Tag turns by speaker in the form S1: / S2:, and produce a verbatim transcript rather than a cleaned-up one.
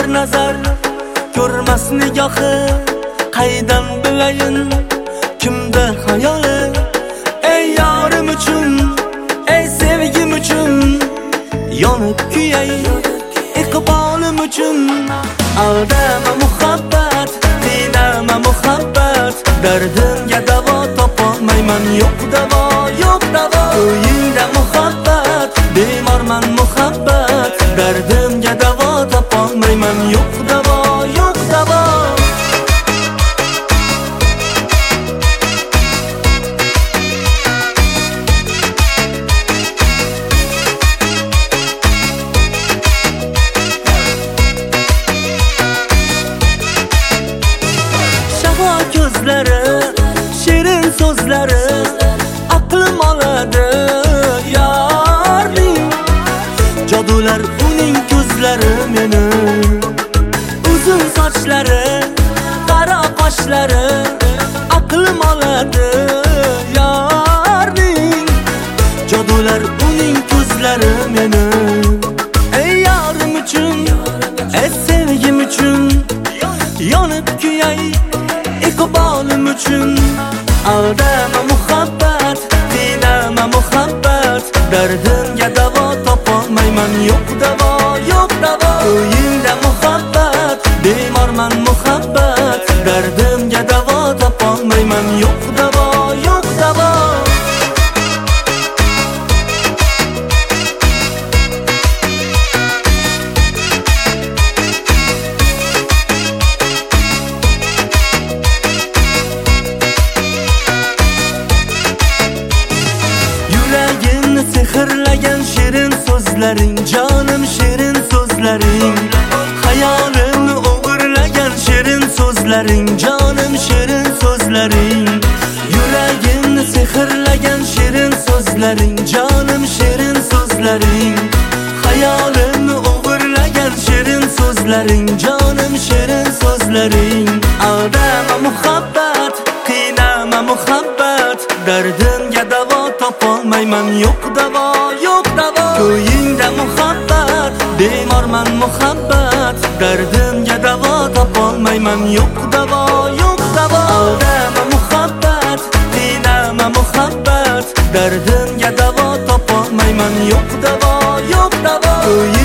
S1: nazar ko'rmas nigohi, qaydan bilayin kimda hayoli. Ey yorim uchun, ey sevgim uchun, yonib kuyay iqbolim uchun. Aldama muhabbat, qiynama muhabbat, dardimga davo topolmayman, yo'q davo, yo'q davo. Ko'yingda muhabbat, bemorman muhabbat, dardimga davo topolmayman, yo'q davo, yo'q davo. Ko'zlari, shirin so'zlari aqlim oladi yorning. Jodular uning ko'zlari meni, uzun sochlari, qora qoshlari aqlim oladi yorning. Jodular uning ko'zlari meni. Ey yorim uchun, ey sevgim uchun, yonib kuyay iqbolim uchun. Aldama muhabbat, qiynama muhabbat, dardimga davo topolmayman, yo'q davo, yo'q davo. Ko'yingda muhabbat, bemorman muhabbat, dardimga davo topolmayman, yo'q davo, yo'q davo. Yuragimni sehrlagan shirin so'zlaring, jonim shirin so'zlaring, hayolimni o'g'irlagan shirin so'zlaring, jonim shirin so'zlaring. Yuragimni sehrlagan shirin so'zlaring, jonim shirin so'zlaring, hayolimni o'g'irlagan shirin so'zlaring, jonim shirin so'zlaring. Aldama muhabbat, qiynama muhabbat, dardimga davo topolmayman, yo'q davo, yo'q davo. Ko'yingda muhabbat, bemorman muhabbat, dardimga davo topolmayman, yo'q davo, yo'q davo. Aldama muhabbat, qiynama muhabbat, dardimga davo topolmayman, yo'q davo, yo'q davo.